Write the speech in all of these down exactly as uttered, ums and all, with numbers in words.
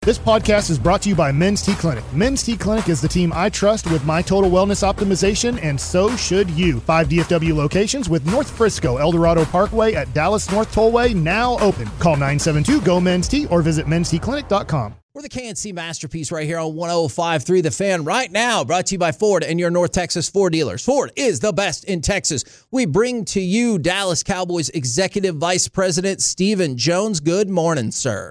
This podcast is brought to you by Men's T Clinic. Men's T Clinic is the team I trust with my total wellness optimization, and so should you. Five D F W locations with North Frisco, El Dorado Parkway at Dallas North Tollway now open. Call nine seven two, G O, Men's T or visit men's t clinic dot com. We're the K N C Masterpiece right here on one oh five point three The Fan right now, brought to you by Ford and your North Texas Ford dealers. Ford is the best in Texas. We bring to you Dallas Cowboys Executive Vice President Stephen Jones. Good morning, sir.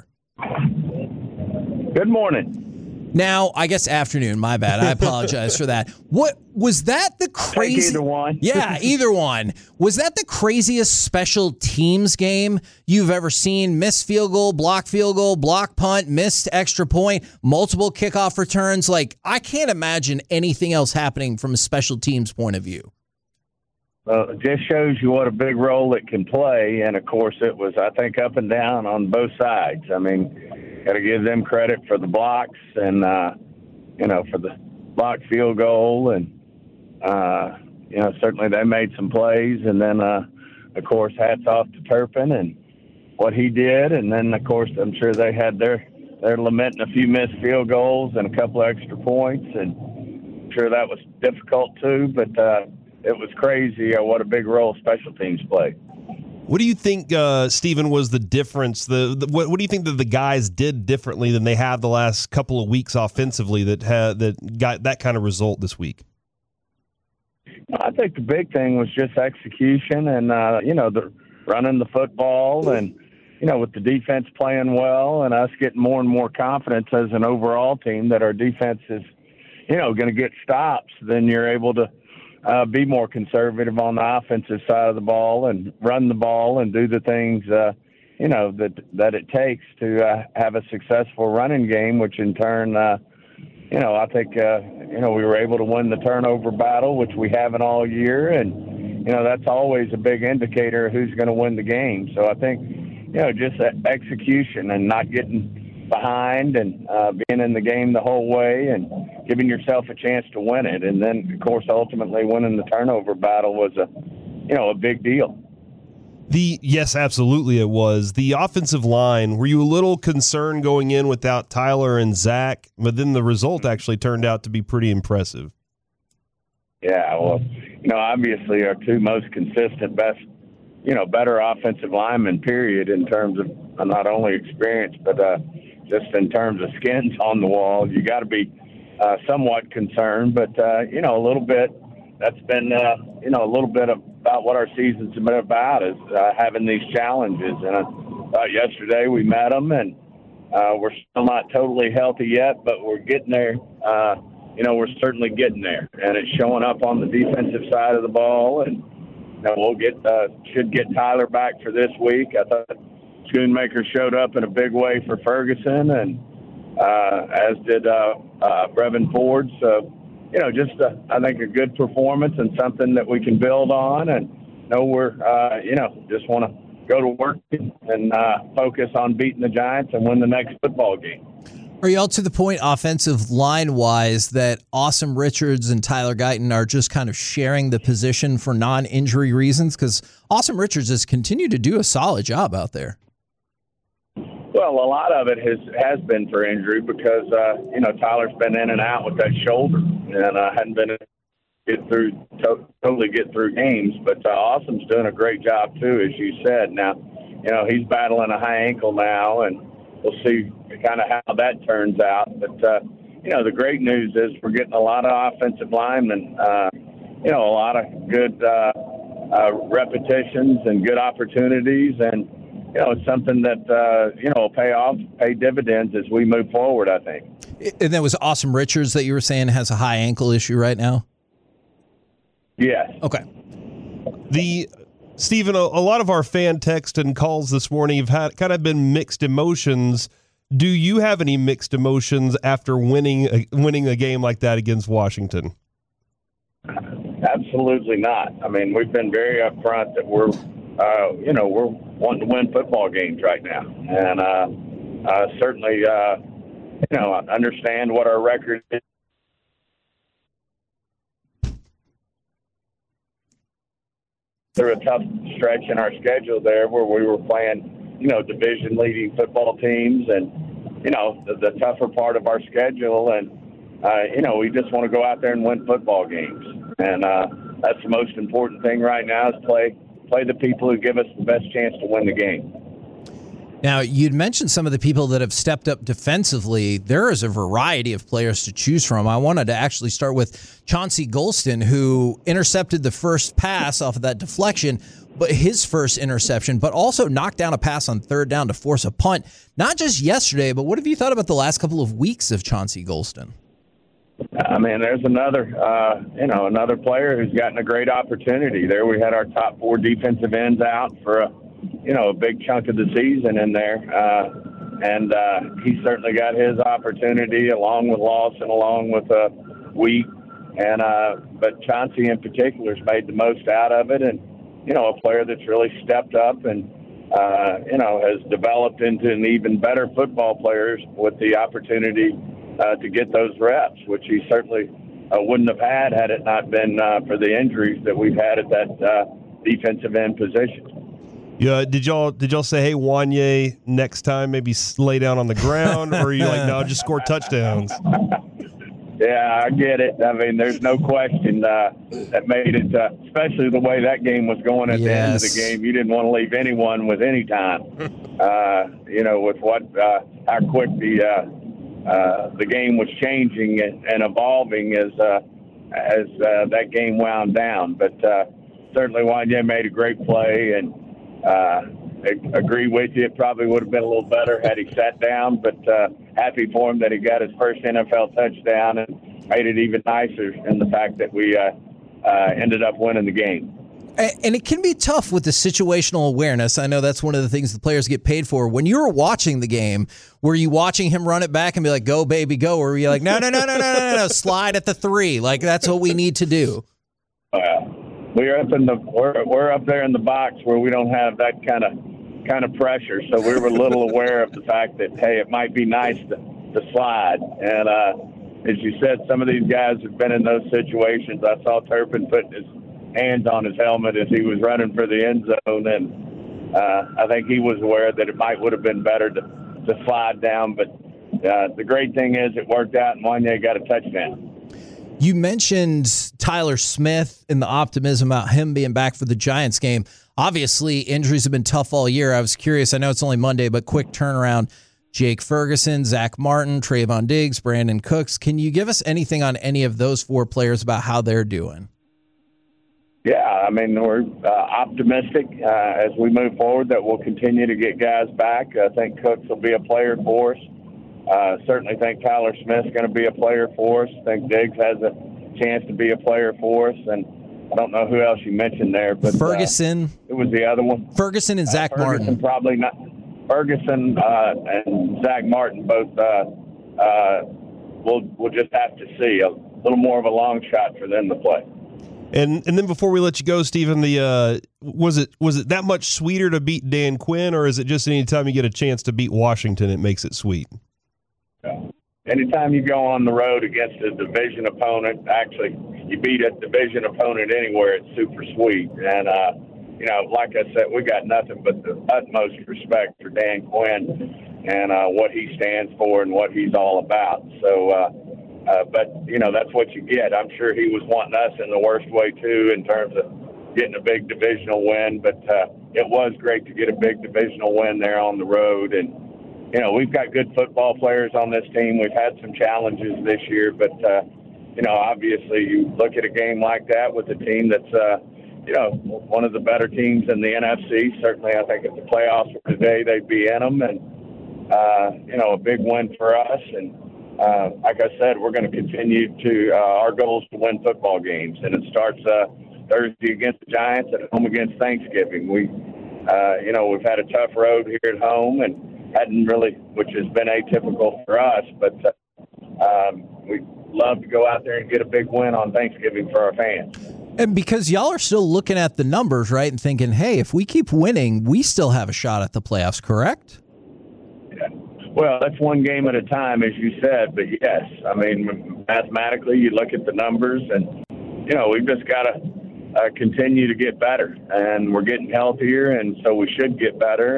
Good morning. Now, I guess afternoon. My bad. I apologize for that. What was that the crazy? Take either one. Yeah, either one. Was that the craziest special teams game you've ever seen? Missed field goal, block field goal, block punt, missed extra point, multiple kickoff returns. Like, I can't imagine anything else happening from a special teams point of view. Well, it just shows you what a big role it can play. And, of course, it was, I think, up and down on both sides. I mean, got to give them credit for the blocks and, uh, you know, for the block field goal. And, uh, you know, certainly they made some plays. And then, uh, of course, hats off to Turpin and what he did. And then, of course, I'm sure they had their, their lamenting a few missed field goals and a couple of extra points. And I'm sure that was difficult, too. But, uh, it was crazy uh, what a big role special teams play. What do you think, uh, Stephen, was the difference? The, the what, what do you think that the guys did differently than they have the last couple of weeks offensively that had that got that kind of result this week? I think the big thing was just execution and uh, you know the running the football and you know with the defense playing well and us getting more and more confidence as an overall team that our defense is you know going to get stops. Then you're able to. Uh, be more conservative on the offensive side of the ball and run the ball and do the things, uh, you know, that that it takes to uh, have a successful running game, which in turn, uh, you know, I think, uh, you know, we were able to win the turnover battle, which we haven't all year. And, you know, that's always a big indicator of who's going to win the game. So I think, you know, just execution and not getting behind and uh, being in the game the whole way and giving yourself a chance to win it. And then, of course, ultimately winning the turnover battle was a, you know, a big deal. The yes, absolutely it was. The offensive line, were you a little concerned going in without Tyler and Zach? But then the result actually turned out to be pretty impressive. Yeah, well, you know, obviously our two most consistent, best, you know, better offensive linemen, period, in terms of uh, not only experience, but uh, just in terms of skins on the wall. You got to be uh, somewhat concerned, but, uh, you know, a little bit, that's been, uh, you know, a little bit about what our season's been about is uh, having these challenges. And I thought yesterday we met them, and uh, we're still not totally healthy yet, but we're getting there. Uh, you know, we're certainly getting there, and it's showing up on the defensive side of the ball. And you know, we'll get uh, should get Tyler back for this week. I thought Schoonmaker showed up in a big way for Ferguson, and uh, as did uh, uh, Brevin Ford. So, you know, just a, I think a good performance and something that we can build on. And you know, we're uh, you know just want to go to work and uh, focus on beating the Giants and win the next football game. Are y'all to the point offensive line-wise that Awesome Richards and Tyler Guyton are just kind of sharing the position for non-injury reasons? Because Awesome Richards has continued to do a solid job out there. Well, a lot of it has, has been for injury because, uh, you know, Tyler's been in and out with that shoulder and uh, hadn't been able to get through, to- totally get through games. But uh, Awesome's doing a great job, too, as you said. Now, you know, he's battling a high ankle now, and we'll see kind of how that turns out. But, uh, you know, the great news is we're getting a lot of offensive linemen, uh, you know, a lot of good uh, uh, repetitions and good opportunities. And, you know, it's something that, uh, you know, will pay off, pay dividends as we move forward, I think. And that was Awesome Richards that you were saying has a high ankle issue right now? Yes. Okay. The Stephen, a, a lot of our fan text and calls this morning have had kind of been mixed emotions. Do you have any mixed emotions after winning a, winning a game like that against Washington? Absolutely not. I mean, we've been very upfront that we're, uh, you know, we're wanting to win football games right now, and uh, uh, certainly, uh, you know, understand what our record is. Through a tough stretch in our schedule there where we were playing, you know, division-leading football teams and you know, the, the tougher part of our schedule. And, uh, you know, we just want to go out there and win football games. And uh, that's the most important thing right now is play, play the people who give us the best chance to win the game. Now, you'd mentioned some of the people that have stepped up defensively. There is a variety of players to choose from. I wanted to actually start with Chauncey Golston, who intercepted the first pass off of that deflection, but his first interception, but also knocked down a pass on third down to force a punt. Not just yesterday, but what have you thought about the last couple of weeks of Chauncey Golston? I mean, there's another, uh, you know, another player who's gotten a great opportunity. There we had our top four defensive ends out for a you know, a big chunk of the season in there. Uh, and uh, he certainly got his opportunity along with Lawson, along with uh, Wheat. And, uh, but Chauncey in particular has made the most out of it. And, you know, a player that's really stepped up and, uh, you know, has developed into an even better football player with the opportunity uh, to get those reps, which he certainly uh, wouldn't have had had it not been uh, for the injuries that we've had at that uh, defensive end position. Yeah, did y'all did y'all say, hey, Wanye, next time maybe lay down on the ground, or are you like, no, just score touchdowns? Yeah, I get it. I mean, there's no question uh, that made it, uh, especially the way that game was going at yes. the end of the game. You didn't want to leave anyone with any time. Uh, you know, with what uh, how quick the uh, uh, the game was changing and, and evolving as uh, as uh, that game wound down. But uh, certainly, Wanye made a great play and. Uh, I agree with you. It probably would have been a little better had he sat down, but uh, happy for him that he got his first N F L touchdown and made it even nicer in the fact that we uh, uh, ended up winning the game. And it can be tough with the situational awareness. I know that's one of the things the players get paid for. When you were watching the game, were you watching him run it back and be like, go, baby, go? Or were you like, no, no, no, no, no, no, no, slide at the three. Like, that's what we need to do. Uh, we're up in the we're, we're up there in the box where we don't have that kind of kind of pressure. So we were a little aware of the fact that, hey, it might be nice to, to slide. And uh, as you said, some of these guys have been in those situations. I saw Turpin putting his hands on his helmet as he was running for the end zone. And uh, I think he was aware that it might would have been better to, to slide down. But uh, the great thing is it worked out and Wanye got a touchdown. You mentioned Tyler Smith and the optimism about him being back for the Giants game. Obviously, injuries have been tough all year. I was curious. I know it's only Monday, but quick turnaround. Jake Ferguson, Zach Martin, Trayvon Diggs, Brandon Cooks. Can you give us anything on any of those four players about how they're doing? Yeah, I mean, we're uh, optimistic uh, as we move forward that we'll continue to get guys back. I think Cooks will be a player for us. Uh, certainly think Tyler Smith's going to be a player for us. I think Diggs has a chance to be a player for us. And I don't know who else you mentioned there. But Ferguson. Uh, it was the other one. Ferguson and Zach uh, Ferguson Martin. Probably not. Ferguson uh, and Zach Martin both uh, uh, we'll, we'll just have to see. A little more of a long shot for them to play. And and then before we let you go, Stephen, the uh, was it was it that much sweeter to beat Dan Quinn, or is it just any time you get a chance to beat Washington, it makes it sweet? Anytime you go on the road against a division opponent, actually, you beat a division opponent anywhere, it's super sweet. And, uh, you know, like I said, we got nothing but the utmost respect for Dan Quinn and uh, what he stands for and what he's all about. So, uh, uh, but, you know, that's what you get. I'm sure he was wanting us in the worst way, too, in terms of getting a big divisional win. But uh, it was great to get a big divisional win there on the road. And, you know, we've got good football players on this team. We've had some challenges this year, but, uh, you know, obviously you look at a game like that with a team that's, uh, you know, one of the better teams in the N F C. Certainly, I think if the playoffs were today, they'd be in them. And, uh, you know, a big win for us. And, uh, like I said, we're going to continue to, uh, our goal is to win football games. And it starts uh, Thursday against the Giants and home against Thanksgiving. We, uh, you know, we've had a tough road here at home and, hadn't really, which has been atypical for us, but uh, um, we love to go out there and get a big win on Thanksgiving for our fans. And because y'all are still looking at the numbers, right, and thinking, hey, if we keep winning, we still have a shot at the playoffs, correct? Yeah. Well, that's one game at a time, as you said, but yes, I mean, mathematically, you look at the numbers, and, you know, we've just got to uh, continue to get better, and we're getting healthier, and so we should get better, and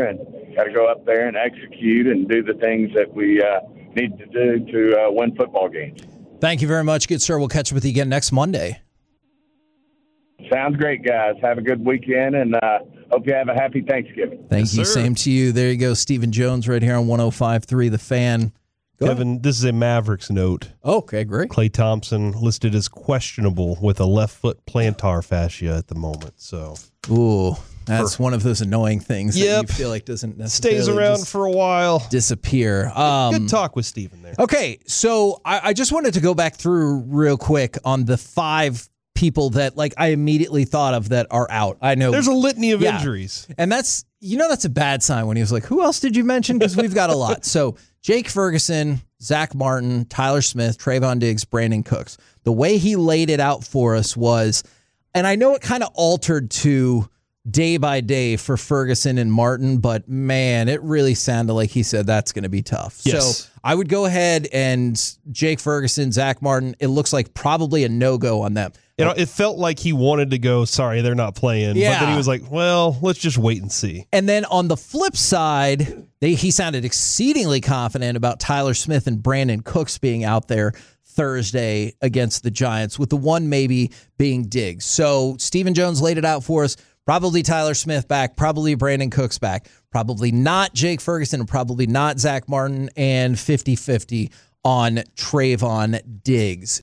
got to go up there and execute and do the things that we uh, need to do to uh, win football games. Thank you very much, good sir. We'll catch up with you again next Monday. Sounds great, guys. Have a good weekend, and uh, hope you have a happy Thanksgiving. Thank Yes, you. sir. Same to you. There you go, Stephen Jones right here on one oh five point three The Fan. Go Kevin, ahead. this is a Mavericks note. Okay, great. Klay Thompson listed as questionable with a left foot plantar fascia at the moment. So Ooh, that's one of those annoying things that Yep. you feel like doesn't necessarily stays around just for a while. disappear. Um, Good talk with Steven there. Okay, so I, I just wanted to go back through real quick on the five people that like I immediately thought of that are out. I know There's a litany of Yeah. injuries. And that's, you know, that's a bad sign when he was like, who else did you mention? Because we've got a lot. So Jake Ferguson, Zach Martin, Tyler Smith, Trayvon Diggs, Brandon Cooks. The way he laid it out for us was, and I know it kind of altered to day by day for Ferguson and Martin, but man, it really sounded like he said that's going to be tough. Yes. So I would go ahead and Jake Ferguson, Zach Martin, it looks like probably a no-go on them. You know, it felt like he wanted to go, sorry, they're not playing. But Yeah. then he was like, well, let's just wait and see. And then on the flip side, they, he sounded exceedingly confident about Tyler Smith and Brandon Cooks being out there Thursday against the Giants, with the one maybe being Diggs. So Stephen Jones laid it out for us. Probably Tyler Smith back, probably Brandon Cooks back, probably not Jake Ferguson, and probably not Zach Martin, and fifty-fifty on Trayvon Diggs.